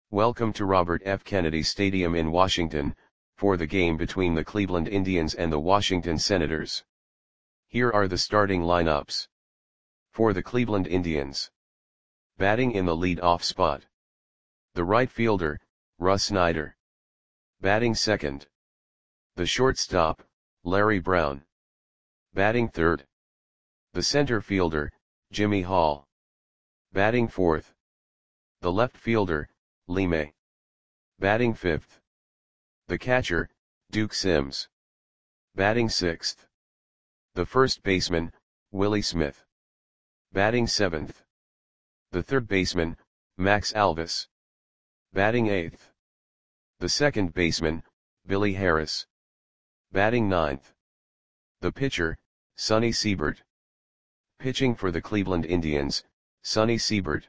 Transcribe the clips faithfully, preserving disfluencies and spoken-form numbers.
Welcome to Robert F. Kennedy Stadium in Washington, for the game between the Cleveland Indians and the Washington Senators. Here are the starting lineups. For the Cleveland Indians. Batting in the lead-off spot. The right fielder, Russ Snyder. Batting second. The shortstop, Larry Brown. Batting third. The center fielder, Jimmy Hall. Batting fourth. The left fielder, Lee May. Batting fifth. The catcher, Duke Sims. Batting sixth. The first baseman, Willie Smith. Batting seventh. The third baseman, Max Alvis. Batting eighth. The second baseman, Billy Harris. Batting ninth. The pitcher, Sonny Siebert. Pitching for the Cleveland Indians, Sonny Siebert.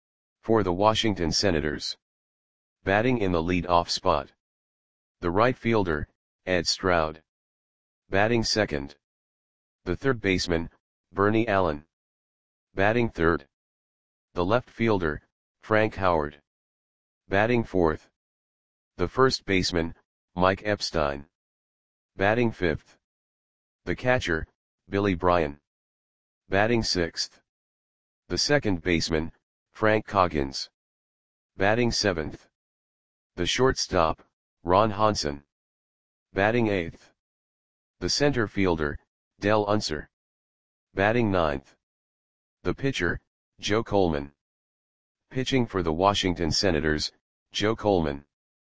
For the Washington Senators. Batting in the lead-off spot. The right fielder, Ed Stroud. Batting second. The third baseman, Bernie Allen. Batting third. The left fielder, Frank Howard. Batting fourth. The first baseman, Mike Epstein. Batting fifth. The catcher, Billy Bryan. Batting sixth. The second baseman, Frank Coggins. Batting seventh. The shortstop, Ron Hansen. Batting eighth. The center fielder, Del Unser. Batting ninth. The pitcher, Joe Coleman. Pitching for the Washington Senators, Joe Coleman.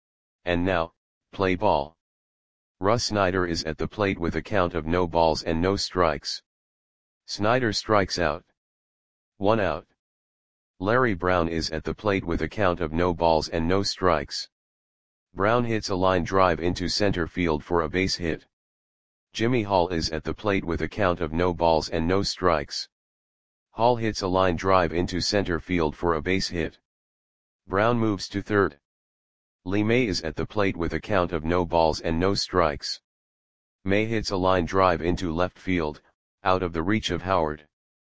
And now, play ball. Russ Snyder is at the plate with a count of no balls and no strikes. Snyder strikes out. One out. Larry Brown is at the plate with a count of no balls and no strikes. Brown hits a line drive into center field for a base hit. Jimmy Hall is at the plate with a count of no balls and no strikes. Hall hits a line drive into center field for a base hit. Brown moves to third. Lee May is at the plate with a count of no balls and no strikes. May hits a line drive into left field, out of the reach of Howard.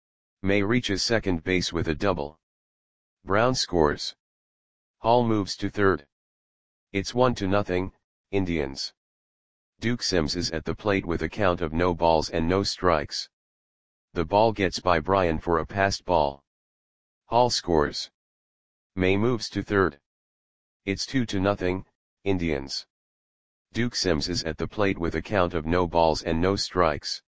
May reaches second base with a double. Brown scores. Hall moves to third. It's one to nothing, Indians. Duke Sims is at the plate with a count of no balls and no strikes. The ball gets by Bryan for a passed ball. Hall scores. May moves to third. It's two to nothing, Indians. Duke Sims is at the plate with a count of no balls and no strikes.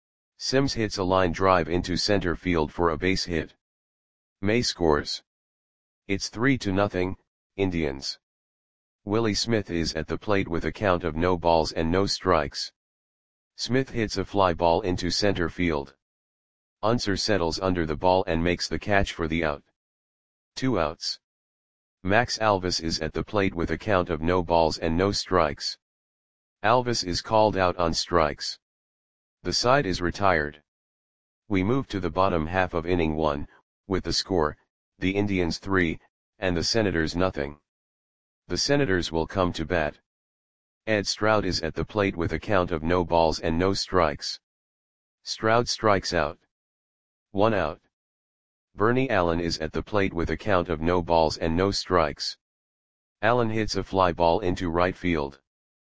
Sims hits a line drive into center field for a base hit. May scores. It's three to nothing, Indians. Willie Smith is at the plate with a count of no balls and no strikes. Smith hits a fly ball into center field. Unser settles under the ball and makes the catch for the out. Two outs. Max Alvis is at the plate with a count of no balls and no strikes. Alvis is called out on strikes. The side is retired. We move to the bottom half of inning one, with the score, the Indians three, and the Senators nothing. The Senators will come to bat. Ed Stroud is at the plate with a count of no balls and no strikes. Stroud strikes out. One out. Bernie Allen is at the plate with a count of no balls and no strikes. Allen hits a fly ball into right field.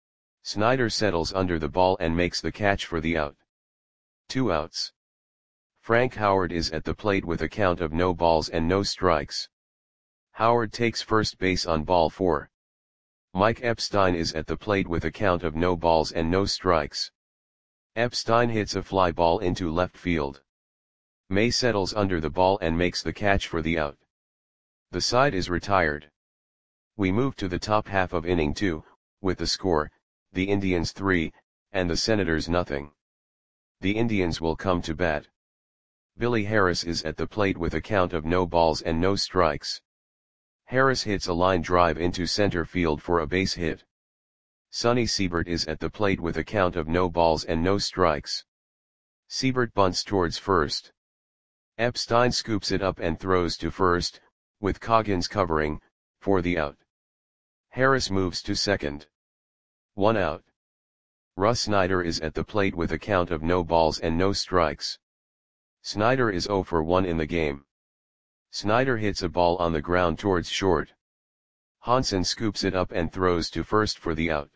Snyder settles under the ball and makes the catch for the out. Two outs. Frank Howard is at the plate with a count of no balls and no strikes. Howard takes first base on ball four. Mike Epstein is at the plate with a count of no balls and no strikes. Epstein hits a fly ball into left field. May settles under the ball and makes the catch for the out. The side is retired. We move to the top half of inning two, with the score, the Indians three, and the Senators nothing. The Indians will come to bat. Billy Harris is at the plate with a count of no balls and no strikes. Harris hits a line drive into center field for a base hit. Sonny Siebert is at the plate with a count of no balls and no strikes. Siebert bunts towards first. Epstein scoops it up and throws to first, with Coggins covering, for the out. Harris moves to second. One out. Russ Snyder is at the plate with a count of no balls and no strikes. Snyder is zero for one in the game. Snyder hits a ball on the ground towards short. Hansen scoops it up and throws to first for the out.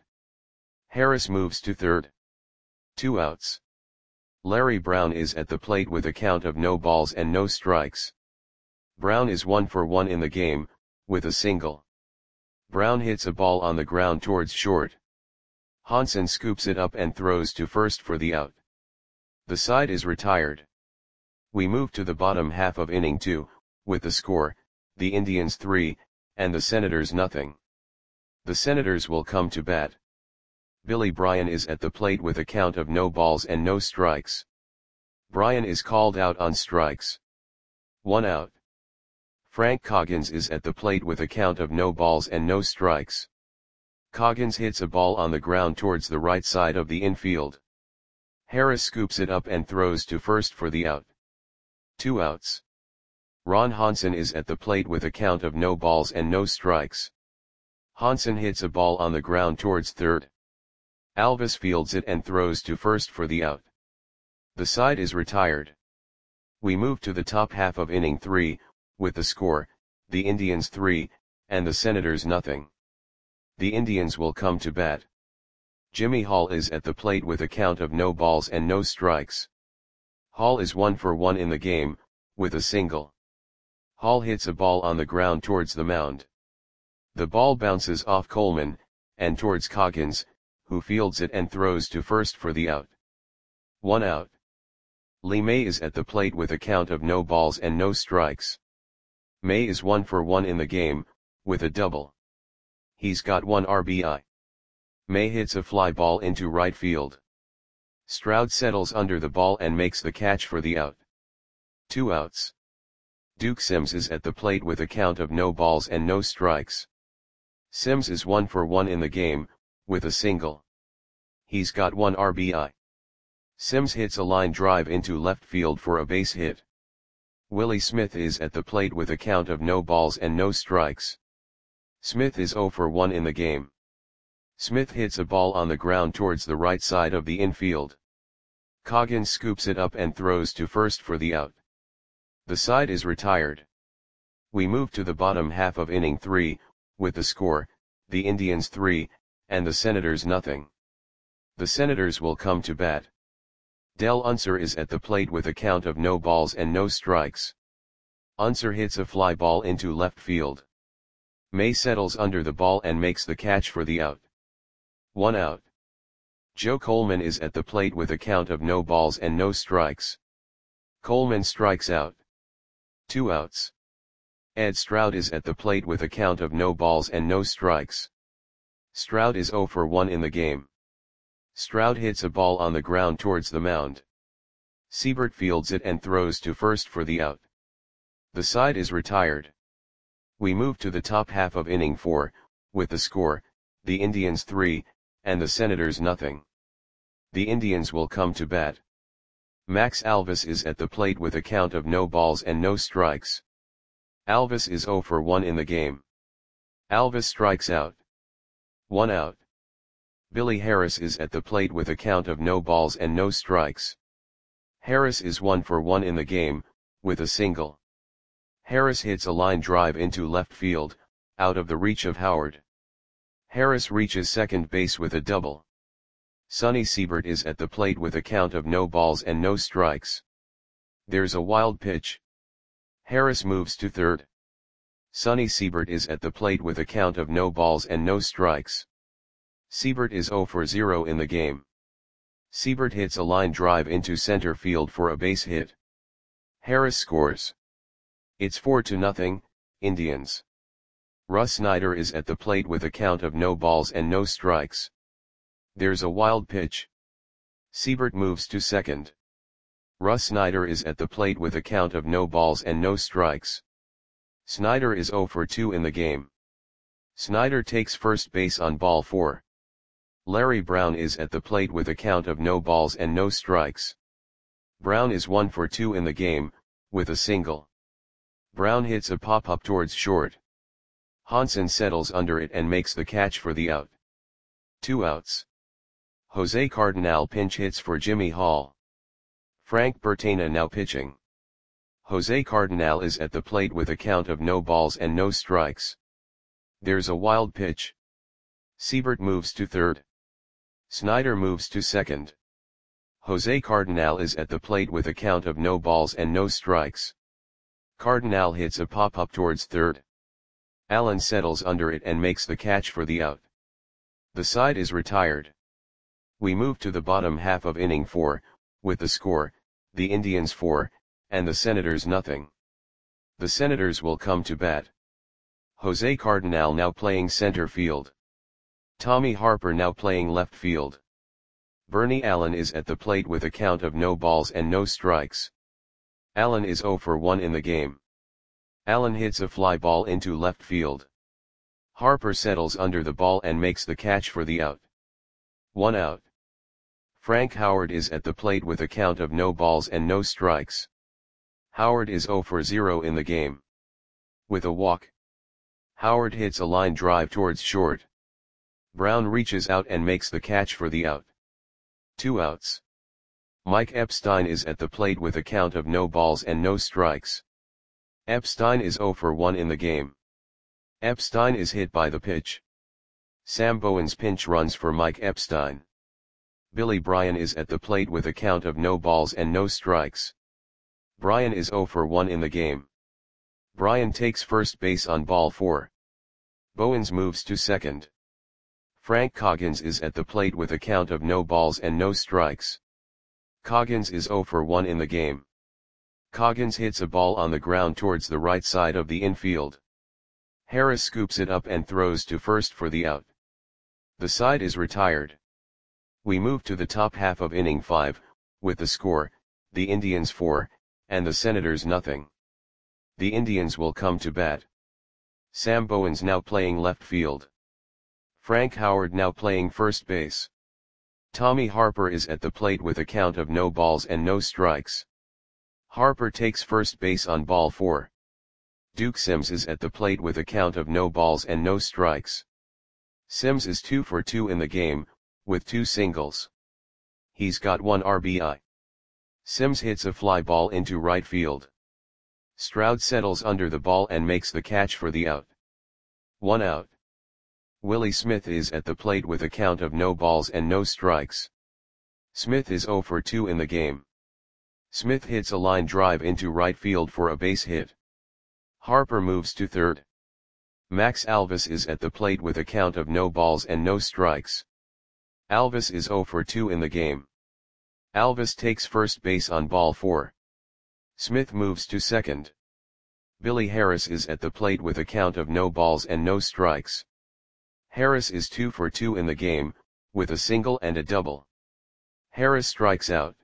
Harris moves to third. Two outs. Larry Brown is at the plate with a count of no balls and no strikes. Brown is one for one in the game, with a single. Brown hits a ball on the ground towards short. Hansen scoops it up and throws to first for the out. The side is retired. We move to the bottom half of inning two, with the score, the Indians three, and the Senators nothing. The Senators will come to bat. Billy Bryan is at the plate with a count of no balls and no strikes. Bryan is called out on strikes. One out. Frank Coggins is at the plate with a count of no balls and no strikes. Coggins hits a ball on the ground towards the right side of the infield. Harris scoops it up and throws to first for the out. Two outs. Ron Hansen is at the plate with a count of no balls and no strikes. Hansen hits a ball on the ground towards third. Alvis fields it and throws to first for the out. The side is retired. We move to the top half of inning three, with the score, the Indians three, and the Senators nothing. The Indians will come to bat. Jimmy Hall is at the plate with a count of no balls and no strikes. Hall is one for one in the game, with a single. Hall hits a ball on the ground towards the mound. The ball bounces off Coleman, and towards Coggins, who fields it and throws to first for the out. One out. Lee May is at the plate with a count of no balls and no strikes. May is one for one in the game, with a double. He's got one R B I. May hits a fly ball into right field. Stroud settles under the ball and makes the catch for the out. Two outs. Duke Sims is at the plate with a count of no balls and no strikes. Sims is one for one in the game, with a single. He's got one R B I. Sims hits a line drive into left field for a base hit. Willie Smith is at the plate with a count of no balls and no strikes. Smith is zero for one in the game. Smith hits a ball on the ground towards the right side of the infield. Coggins scoops it up and throws to first for the out. The side is retired. We move to the bottom half of inning three, with the score, the Indians three, and the Senators nothing. The Senators will come to bat. Del Unser is at the plate with a count of no balls and no strikes. Unser hits a fly ball into left field. May settles under the ball and makes the catch for the out. One out. Joe Coleman is at the plate with a count of no balls and no strikes. Coleman strikes out. Two outs. Ed Stroud is at the plate with a count of no balls and no strikes. Stroud is zero for one in the game. Stroud hits a ball on the ground towards the mound. Siebert fields it and throws to first for the out. The side is retired. We move to the top half of inning four, with the score, the Indians three, and the Senators nothing. The Indians will come to bat. Max Alvis is at the plate with a count of no balls and no strikes. Alvis is zero for one in the game. Alvis strikes out. One out. Billy Harris is at the plate with a count of no balls and no strikes. Harris is one for one in the game, with a single. Harris hits a line drive into left field, out of the reach of Howard. Harris reaches second base with a double. Sonny Siebert is at the plate with a count of no balls and no strikes. There's a wild pitch. Harris moves to third. Sonny Siebert is at the plate with a count of no balls and no strikes. Siebert is zero for zero in the game. Siebert hits a line drive into center field for a base hit. Harris scores. It's four to nothing, Indians. Russ Snyder is at the plate with a count of no balls and no strikes. There's a wild pitch. Siebert moves to second. Russ Snyder is at the plate with a count of no balls and no strikes. Snyder is zero for two in the game. Snyder takes first base on ball four. Larry Brown is at the plate with a count of no balls and no strikes. Brown is one for two in the game, with a single. Brown hits a pop-up towards short. Hansen settles under it and makes the catch for the out. Two outs. Jose Cardenal pinch hits for Jimmy Hall. Frank Bertena now pitching. Jose Cardenal is at the plate with a count of no balls and no strikes. There's a wild pitch. Siebert moves to third. Snyder moves to second. Jose Cardinal is at the plate with a count of no balls and no strikes. Cardinal hits a pop-up towards third. Allen settles under it and makes the catch for the out. The side is retired. We move to the bottom half of inning four, with the score, the Indians four, and the Senators nothing. The Senators will come to bat. Jose Cardinal now playing center field. Tommy Harper now playing left field. Bernie Allen is at the plate with a count of no balls and no strikes. Allen is oh for one in the game. Allen hits a fly ball into left field. Harper settles under the ball and makes the catch for the out. One out. Frank Howard is at the plate with a count of no balls and no strikes. Howard is oh for zero in the game. With a walk. Howard hits a line drive towards short. Brown reaches out and makes the catch for the out. Two outs. Mike Epstein is at the plate with a count of no balls and no strikes. Epstein is oh for one in the game. Epstein is hit by the pitch. Sam Bowens pinch runs for Mike Epstein. Billy Bryan is at the plate with a count of no balls and no strikes. Bryan is oh for one in the game. Bryan takes first base on ball four. Bowens moves to second. Frank Coggins is at the plate with a count of no balls and no strikes. Coggins is oh for one in the game. Coggins hits a ball on the ground towards the right side of the infield. Harris scoops it up and throws to first for the out. The side is retired. We move to the top half of inning five, with the score, the Indians four, and the Senators nothing. The Indians will come to bat. Sam Bowens now playing left field. Frank Howard now playing first base. Tommy Harper is at the plate with a count of no balls and no strikes. Harper takes first base on ball four. Duke Sims is at the plate with a count of no balls and no strikes. Sims is two for two in the game, with two singles. He's got one R B I. Sims hits a fly ball into right field. Stroud settles under the ball and makes the catch for the out. One out. Willie Smith is at the plate with a count of no balls and no strikes. Smith is oh for two in the game. Smith hits a line drive into right field for a base hit. Harper moves to third. Max Alvis is at the plate with a count of no balls and no strikes. Alvis is oh for two in the game. Alvis takes first base on ball four. Smith moves to second. Billy Harris is at the plate with a count of no balls and no strikes. Harris is two for two in the game, with a single and a double. Harris strikes out.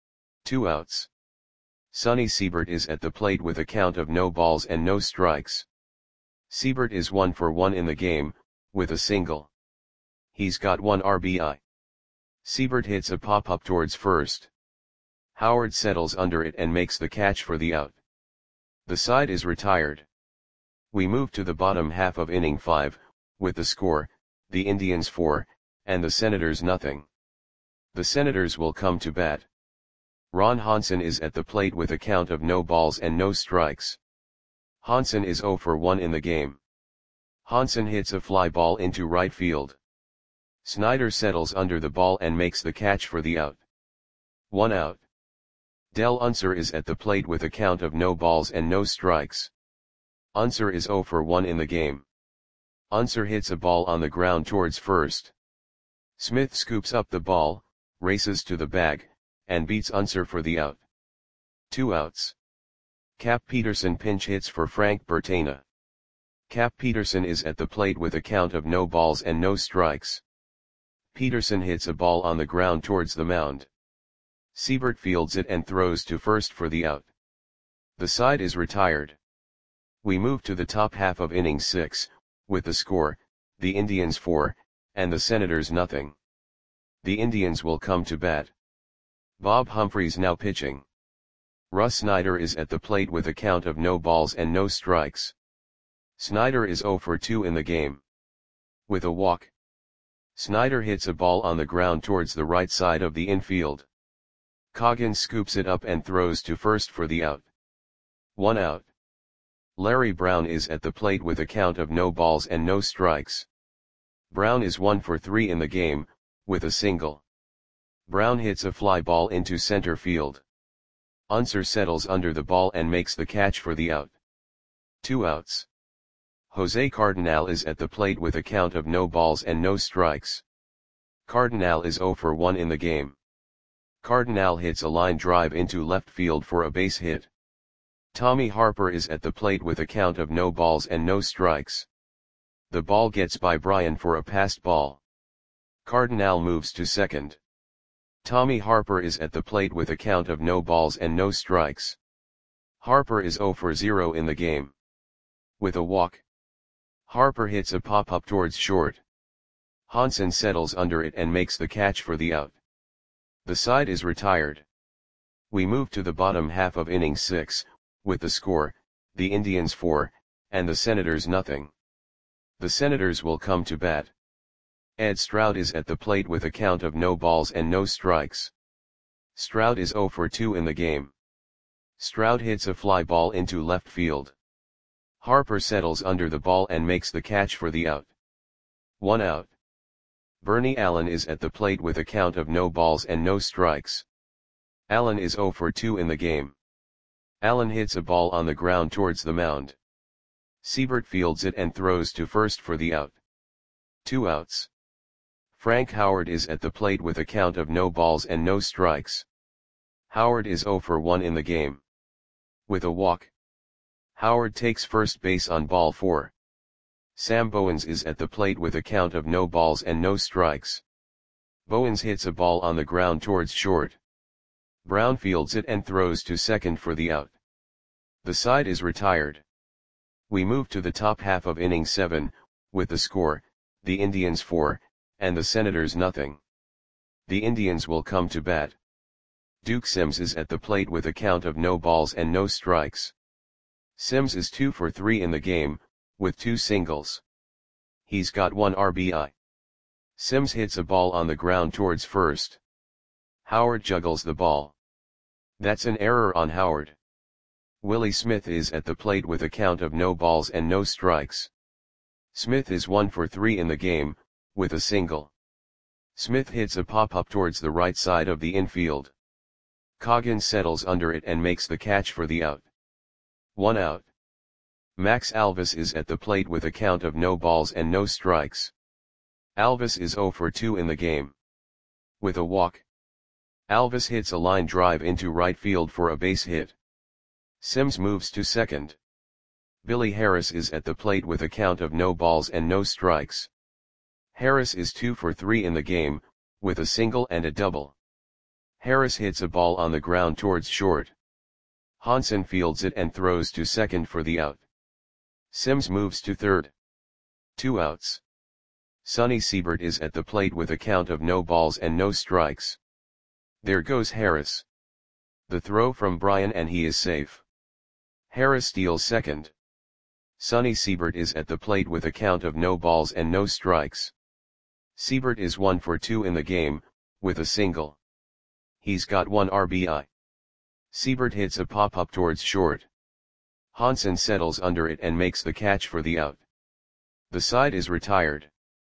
Two outs. Sonny Siebert is at the plate with a count of no balls and no strikes. Siebert is one for one in the game, with a single. He's got one R B I. Siebert hits a pop-up towards first. Howard settles under it and makes the catch for the out. The side is retired. We move to the bottom half of inning five, with the score, the Indians four, and the Senators nothing. The Senators will come to bat. Ron Hansen is at the plate with a count of no balls and no strikes. Hansen is oh for one in the game. Hansen hits a fly ball into right field. Snyder settles under the ball and makes the catch for the out. One out. Del Unser is at the plate with a count of no balls and no strikes. Unser is oh for one in the game. Unser hits a ball on the ground towards first. Smith scoops up the ball, races to the bag, and beats Unser for the out. Two outs. Cap Peterson pinch hits for Frank Bertana. Cap Peterson is at the plate with a count of no balls and no strikes. Peterson hits a ball on the ground towards the mound. Siebert fields it and throws to first for the out. The side is retired. We move to the top half of inning six, with the score, the Indians four, and the Senators nothing. The Indians will come to bat. Bob Humphreys now pitching. Russ Snyder is at the plate with a count of no balls and no strikes. Snyder is oh for two in the game. With a walk. Snyder hits a ball on the ground towards the right side of the infield. Coggins scoops it up and throws to first for the out. One out. Larry Brown is at the plate with a count of no balls and no strikes. Brown is one for three in the game, with a single. Brown hits a fly ball into center field. Unser settles under the ball and makes the catch for the out. Two outs. Jose Cardinal is at the plate with a count of no balls and no strikes. Cardinal is zero for one in the game. Cardinal hits a line drive into left field for a base hit. Tommy Harper is at the plate with a count of no balls and no strikes. The ball gets by Bryan for a passed ball. Cardinal moves to second. Tommy Harper is at the plate with a count of no balls and no strikes. Harper is zero for zero in the game. With a walk, Harper hits a pop-up towards short. Hansen settles under it and makes the catch for the out. The side is retired. We move to the bottom half of inning six, with the score, the Indians four, and the Senators nothing. The Senators will come to bat. Ed Stroud is at the plate with a count of no balls and no strikes. Stroud is zero for two in the game. Stroud hits a fly ball into left field. Harper settles under the ball and makes the catch for the out. One out. Bernie Allen is at the plate with a count of no balls and no strikes. Allen is zero for two in the game. Allen hits a ball on the ground towards the mound. Siebert fields it and throws to first for the out. Two outs. Frank Howard is at the plate with a count of no balls and no strikes. Howard is zero for one in the game. With a walk, Howard takes first base on ball four. Sam Bowens is at the plate with a count of no balls and no strikes. Bowens hits a ball on the ground towards short. Brown fields it and throws to second for the out. The side is retired. We move to the top half of inning seven, with the score, the Indians four, and the Senators nothing. The Indians will come to bat. Duke Sims is at the plate with a count of no balls and no strikes. Sims is two for three in the game, with two singles. He's got one R B I. Sims hits a ball on the ground towards first. Howard juggles the ball. That's an error on Howard. Willie Smith is at the plate with a count of no balls and no strikes. Smith is one for three in the game, with a single. Smith hits a pop-up towards the right side of the infield. Coggins settles under it and makes the catch for the out. One out. Max Alvis is at the plate with a count of no balls and no strikes. Alvis is zero for two in the game. With a walk, Alvis hits a line drive into right field for a base hit. Sims moves to second. Billy Harris is at the plate with a count of no balls and no strikes. Harris is two for three in the game, with a single and a double. Harris hits a ball on the ground towards short. Hansen fields it and throws to second for the out. Sims moves to third. Two outs. Sonny Siebert is at the plate with a count of no balls and no strikes. There goes Harris. The throw from Bryan and he is safe. Harris steals second. Sonny Siebert is at the plate with a count of no balls and no strikes. Siebert is one for two in the game, with a single. He's got one R B I. Siebert hits a pop-up towards short. Hansen settles under it and makes the catch for the out. The side is retired.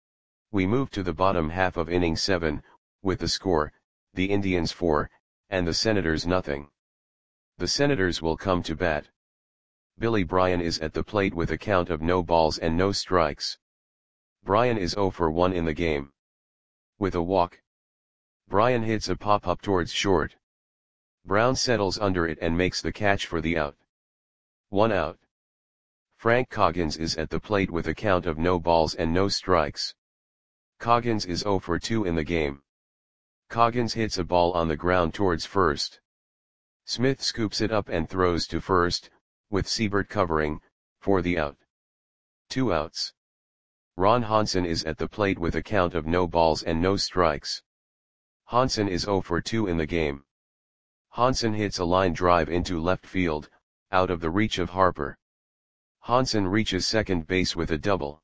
We move to the bottom half of inning seven, with the score, the Indians four, and the Senators nothing. The Senators will come to bat. Billy Bryan is at the plate with a count of no balls and no strikes. Bryan is zero for one in the game. With a walk, Bryan hits a pop-up towards short. Brown settles under it and makes the catch for the out. One out. Frank Coggins is at the plate with a count of no balls and no strikes. Coggins is zero for two in the game. Coggins hits a ball on the ground towards first. Smith scoops it up and throws to first, with Siebert covering, for the out. Two outs. Ron Hansen is at the plate with a count of no balls and no strikes. Hansen is zero for two in the game. Hansen hits a line drive into left field, out of the reach of Harper. Hansen reaches second base with a double.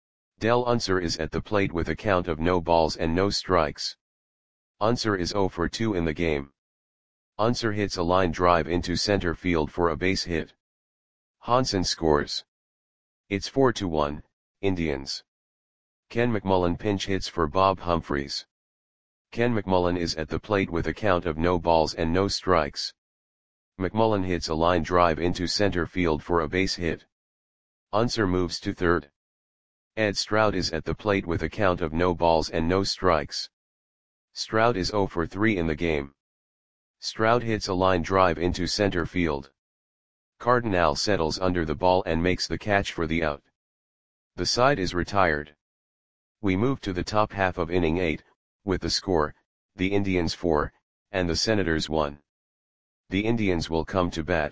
Del Unser is at the plate with a count of no balls and no strikes. Unser is zero for two in the game. Unser hits a line drive into center field for a base hit. Hansen scores. It's four to one, Indians. Ken McMullen pinch hits for Bob Humphries. Ken McMullen is at the plate with a count of no balls and no strikes. McMullen hits a line drive into center field for a base hit. Unser moves to third. Ed Stroud is at the plate with a count of no balls and no strikes. Stroud is zero for three in the game. Stroud hits a line drive into center field. Cardinal settles under the ball and makes the catch for the out. The side is retired. We move to the top half of inning eight, with the score, the Indians four, and the Senators one. The Indians will come to bat.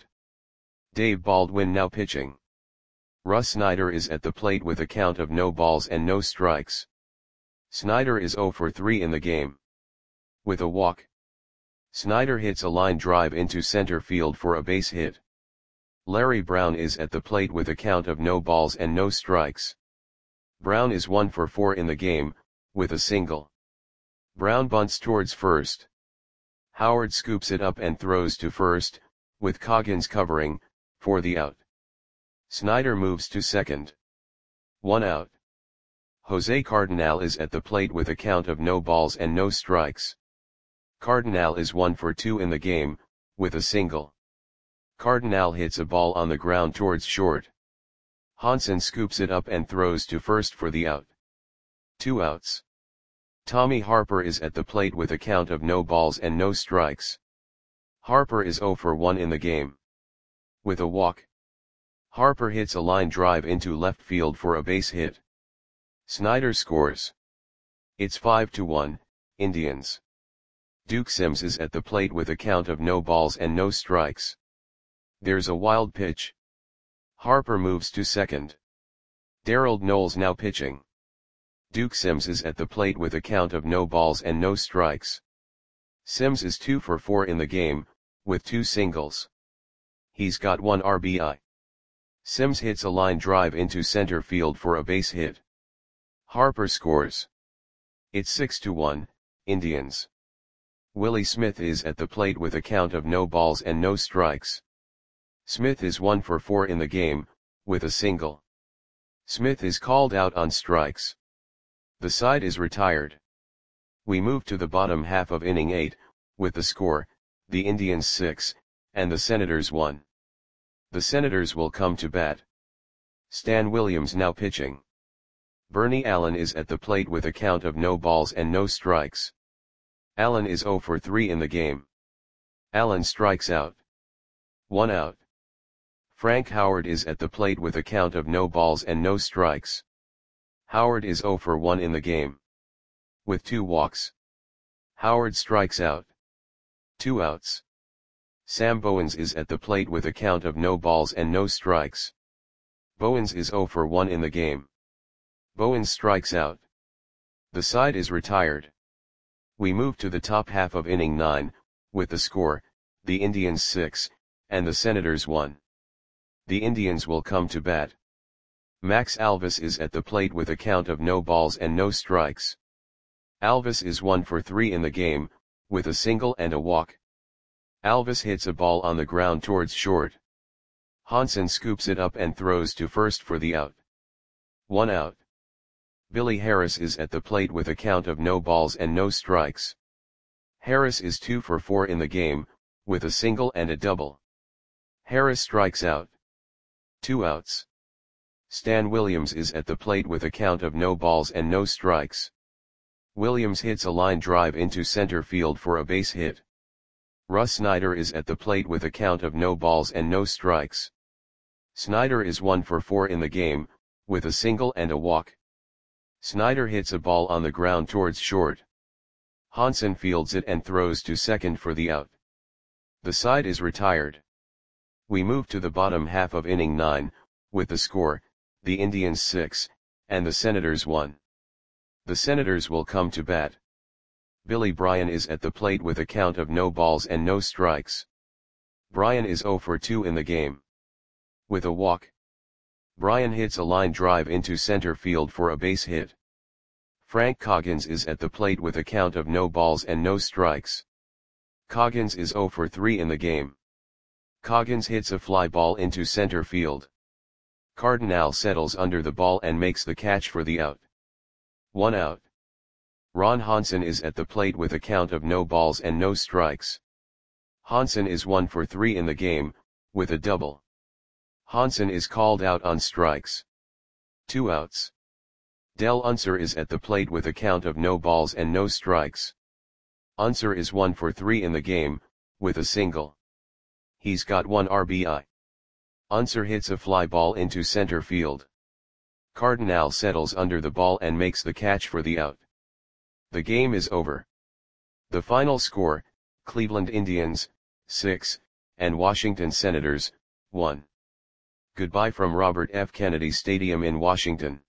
Dave Baldwin now pitching. Russ Snyder is at the plate with a count of no balls and no strikes. Snyder is zero for three in the game. With a walk. Snyder hits a line drive into center field for a base hit. Larry Brown is at the plate with a count of no balls and no strikes. Brown is one for four in the game, with a single. Brown bunts towards first. Howard scoops it up and throws to first, with Coggins covering, for the out. Snyder moves to second. One out. Jose Cardinal is at the plate with a count of no balls and no strikes. Cardinal is one for two in the game, with a single. Cardinal hits a ball on the ground towards short. Hansen scoops it up and throws to first for the out. Two outs. Tommy Harper is at the plate with a count of no balls and no strikes. Harper is zero for one in the game. With a walk. Harper hits a line drive into left field for a base hit. Snyder scores. It's five to one, Indians. Duke Sims is at the plate with a count of no balls and no strikes. There's a wild pitch. Harper moves to second. Darrell Knowles now pitching. Duke Sims is at the plate with a count of no balls and no strikes. Sims is two for four in the game, with two singles. He's got one R B I. Sims hits a line drive into center field for a base hit. Harper scores. It's six to one, Indians. Willie Smith is at the plate with a count of no balls and no strikes. Smith is one for four in the game, with a single. Smith is called out on strikes. The side is retired. We move to the bottom half of inning eight, with the score, the Indians six, and the Senators one. The Senators will come to bat. Stan Williams now pitching. Bernie Allen is at the plate with a count of no balls and no strikes. Allen is zero for three in the game. Allen strikes out. One out. Frank Howard is at the plate with a count of no balls and no strikes. Howard is zero for one in the game. With two walks. Howard strikes out. Two outs. Sam Bowens is at the plate with a count of no balls and no strikes. Bowens is zero for one in the game. Bowens strikes out. The side is retired. We move to the top half of inning nine, with the score, the Indians six, and the Senators one. The Indians will come to bat. Max Alvis is at the plate with a count of no balls and no strikes. Alvis is one for three in the game, with a single and a walk. Alvis hits a ball on the ground towards short. Hansen scoops it up and throws to first for the out. One out. Billy Harris is at the plate with a count of no balls and no strikes. Harris is two for four in the game, with a single and a double. Harris strikes out. Two outs. Stan Williams is at the plate with a count of no balls and no strikes. Williams hits a line drive into center field for a base hit. Russ Snyder is at the plate with a count of no balls and no strikes. Snyder is one for four in the game, with a single and a walk. Snyder hits a ball on the ground towards short. Hansen fields it and throws to second for the out. The side is retired. We move to the bottom half of inning nine, with the score, the Indians six, and the Senators one. The Senators will come to bat. Billy Bryan is at the plate with a count of no balls and no strikes. Bryan is zero for two in the game. With a walk. Bryan hits a line drive into center field for a base hit. Frank Coggins is at the plate with a count of no balls and no strikes. Coggins is zero for three in the game. Coggins hits a fly ball into center field. Cardinal settles under the ball and makes the catch for the out. One out. Ron Hansen is at the plate with a count of no balls and no strikes. Hansen is one for three in the game, with a double. Hansen is called out on strikes. Two outs. Del Unser is at the plate with a count of no balls and no strikes. Unser is one for three in the game, with a single. He's got one R B I. Unser hits a fly ball into center field. Cardinal settles under the ball and makes the catch for the out. The game is over. The final score, Cleveland Indians, six, and Washington Senators, one. Goodbye from Robert F. Kennedy Stadium in Washington.